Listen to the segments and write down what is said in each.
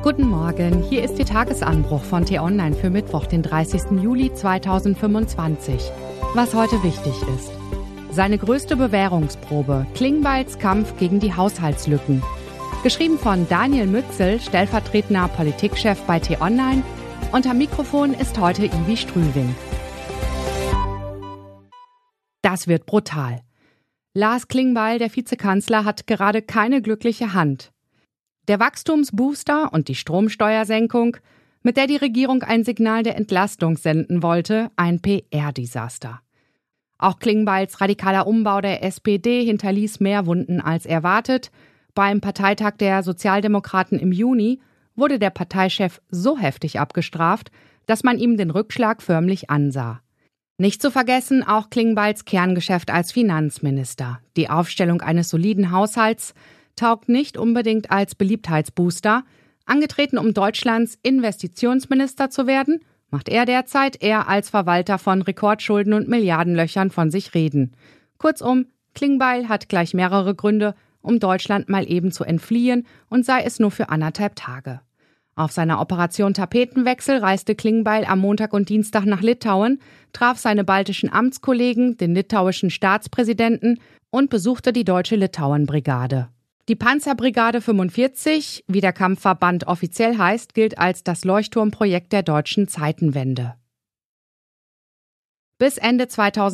Guten Morgen, hier ist Ihr Tagesanbruch von T-Online für Mittwoch, den 30. Juli 2025. Was heute wichtig ist. Seine größte Bewährungsprobe, Klingbeils Kampf gegen die Haushaltslücken. Geschrieben von Daniel Mützel, stellvertretender Politikchef bei T-Online. Und am Mikrofon ist heute Ivi Strüving. Das wird brutal. Lars Klingbeil, der Vizekanzler, hat gerade keine glückliche Hand. Der Wachstumsbooster und die Stromsteuersenkung, mit der die Regierung ein Signal der Entlastung senden wollte, ein PR-Desaster. Auch Klingbeils radikaler Umbau der SPD hinterließ mehr Wunden als erwartet. Beim Parteitag der Sozialdemokraten im Juni wurde der Parteichef so heftig abgestraft, dass man ihm den Rückschlag förmlich ansah. Nicht zu vergessen auch Klingbeils Kerngeschäft als Finanzminister. Die Aufstellung eines soliden Haushalts taugt nicht unbedingt als Beliebtheitsbooster. Angetreten, um Deutschlands Investitionsminister zu werden, macht er derzeit eher als Verwalter von Rekordschulden und Milliardenlöchern von sich reden. Kurzum, Klingbeil hat gleich mehrere Gründe, um Deutschland mal eben zu entfliehen, und sei es nur für 1,5 Tage. Auf seiner Operation Tapetenwechsel reiste Klingbeil am Montag und Dienstag nach Litauen, traf seine baltischen Amtskollegen, den litauischen Staatspräsidenten und besuchte die Deutsche Litauen-Brigade. Die Panzerbrigade 45, wie der Kampfverband offiziell heißt, gilt als das Leuchtturmprojekt der deutschen Zeitenwende. Bis Ende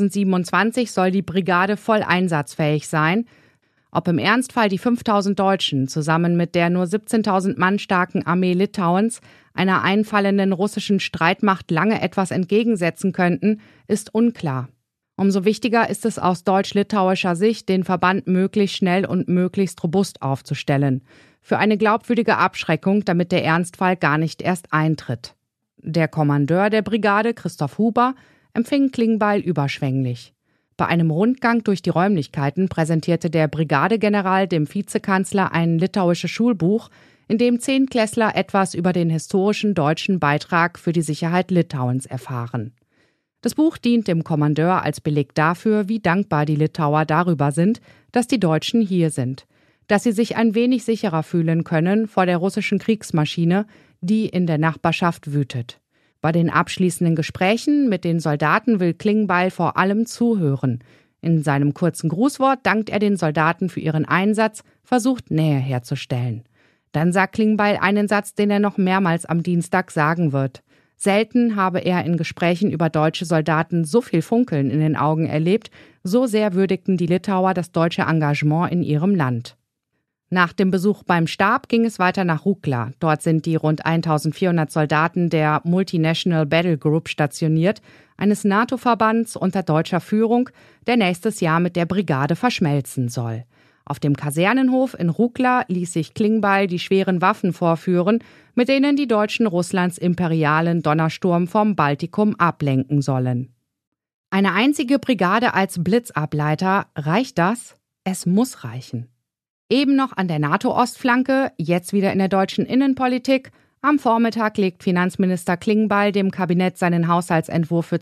2027 soll die Brigade voll einsatzfähig sein. Ob im Ernstfall die 5.000 Deutschen zusammen mit der nur 17.000 Mann starken Armee Litauens einer einfallenden russischen Streitmacht lange etwas entgegensetzen könnten, ist unklar. Umso wichtiger ist es aus deutsch-litauischer Sicht, den Verband möglichst schnell und möglichst robust aufzustellen. Für eine glaubwürdige Abschreckung, damit der Ernstfall gar nicht erst eintritt. Der Kommandeur der Brigade, Christoph Huber, empfing Klingbeil überschwänglich. Bei einem Rundgang durch die Räumlichkeiten präsentierte der Brigadegeneral dem Vizekanzler ein litauisches Schulbuch, in dem 10 Klässler etwas über den historischen deutschen Beitrag für die Sicherheit Litauens erfahren. Das Buch dient dem Kommandeur als Beleg dafür, wie dankbar die Litauer darüber sind, dass die Deutschen hier sind, dass sie sich ein wenig sicherer fühlen können vor der russischen Kriegsmaschine, die in der Nachbarschaft wütet. Bei den abschließenden Gesprächen mit den Soldaten will Klingbeil vor allem zuhören. In seinem kurzen Grußwort dankt er den Soldaten für ihren Einsatz, versucht Nähe herzustellen. Dann sagt Klingbeil einen Satz, den er noch mehrmals am Dienstag sagen wird. Selten habe er in Gesprächen über deutsche Soldaten so viel Funkeln in den Augen erlebt, so sehr würdigten die Litauer das deutsche Engagement in ihrem Land. Nach dem Besuch beim Stab ging es weiter nach Rukla. Dort sind die rund 1.400 Soldaten der Multinational Battle Group stationiert, eines NATO-Verbands unter deutscher Führung, der nächstes Jahr mit der Brigade verschmelzen soll. Auf dem Kasernenhof in Rukla ließ sich Klingbeil die schweren Waffen vorführen, mit denen die Deutschen Russlands imperialen Donnersturm vom Baltikum ablenken sollen. Eine einzige Brigade als Blitzableiter, reicht das? Es muss reichen. Eben noch an der NATO-Ostflanke, jetzt wieder in der deutschen Innenpolitik. Am Vormittag legt Finanzminister Klingbeil dem Kabinett seinen Haushaltsentwurf für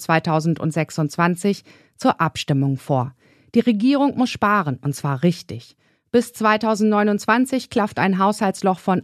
2026 zur Abstimmung vor. Die Regierung muss sparen, und zwar richtig. Bis 2029 klafft ein Haushaltsloch von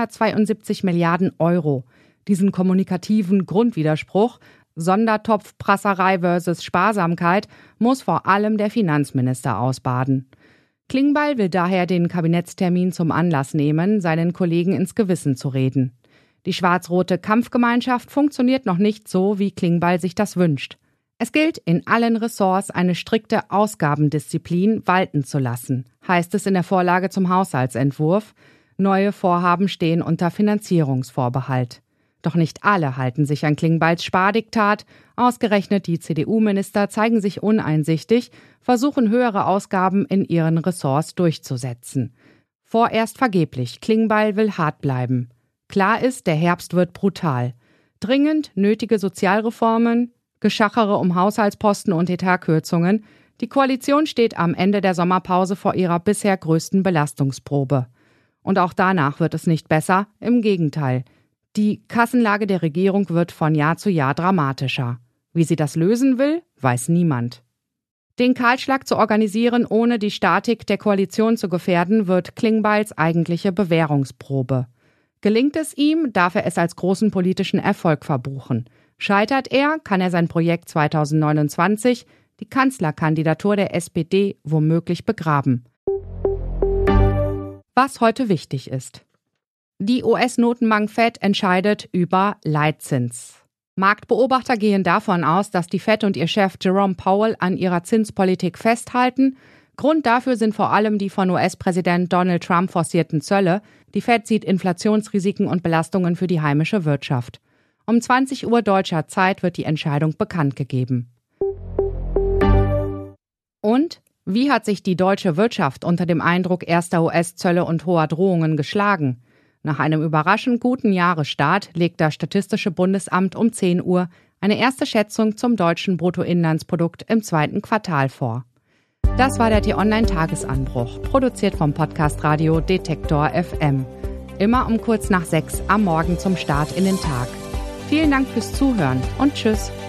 172 Milliarden Euro. Diesen kommunikativen Grundwiderspruch, Sondertopfprasserei versus Sparsamkeit, muss vor allem der Finanzminister ausbaden. Klingbeil will daher den Kabinettstermin zum Anlass nehmen, seinen Kollegen ins Gewissen zu reden. Die schwarz-rote Kampfgemeinschaft funktioniert noch nicht so, wie Klingbeil sich das wünscht. Es gilt, in allen Ressorts eine strikte Ausgabendisziplin walten zu lassen, heißt es in der Vorlage zum Haushaltsentwurf. Neue Vorhaben stehen unter Finanzierungsvorbehalt. Doch nicht alle halten sich an Klingbeils Spardiktat. Ausgerechnet die CDU-Minister zeigen sich uneinsichtig, versuchen höhere Ausgaben in ihren Ressorts durchzusetzen. Vorerst vergeblich, Klingbeil will hart bleiben. Klar ist, der Herbst wird brutal. Dringend nötige Sozialreformen, Geschachere um Haushaltsposten und Etatkürzungen. Die Koalition steht am Ende der Sommerpause vor ihrer bisher größten Belastungsprobe. Und auch danach wird es nicht besser, im Gegenteil. Die Kassenlage der Regierung wird von Jahr zu Jahr dramatischer. Wie sie das lösen will, weiß niemand. Den Kahlschlag zu organisieren, ohne die Statik der Koalition zu gefährden, wird Klingbeils eigentliche Bewährungsprobe. Gelingt es ihm, darf er es als großen politischen Erfolg verbuchen. Scheitert er, kann er sein Projekt 2029, die Kanzlerkandidatur der SPD, womöglich begraben. Was heute wichtig ist. Die US-Notenbank Fed entscheidet über Leitzins. Marktbeobachter gehen davon aus, dass die Fed und ihr Chef Jerome Powell an ihrer Zinspolitik festhalten. Grund dafür sind vor allem die von US-Präsident Donald Trump forcierten Zölle. Die Fed sieht Inflationsrisiken und Belastungen für die heimische Wirtschaft. Um 20 Uhr deutscher Zeit wird die Entscheidung bekannt gegeben. Und wie hat sich die deutsche Wirtschaft unter dem Eindruck erster US-Zölle und hoher Drohungen geschlagen? Nach einem überraschend guten Jahresstart legt das Statistische Bundesamt um 10 Uhr eine erste Schätzung zum deutschen Bruttoinlandsprodukt im zweiten Quartal vor. Das war der T-Online-Tagesanbruch, produziert vom Podcast Radio Detektor FM. Immer um kurz nach 6 am Morgen zum Start in den Tag. Vielen Dank fürs Zuhören und tschüss.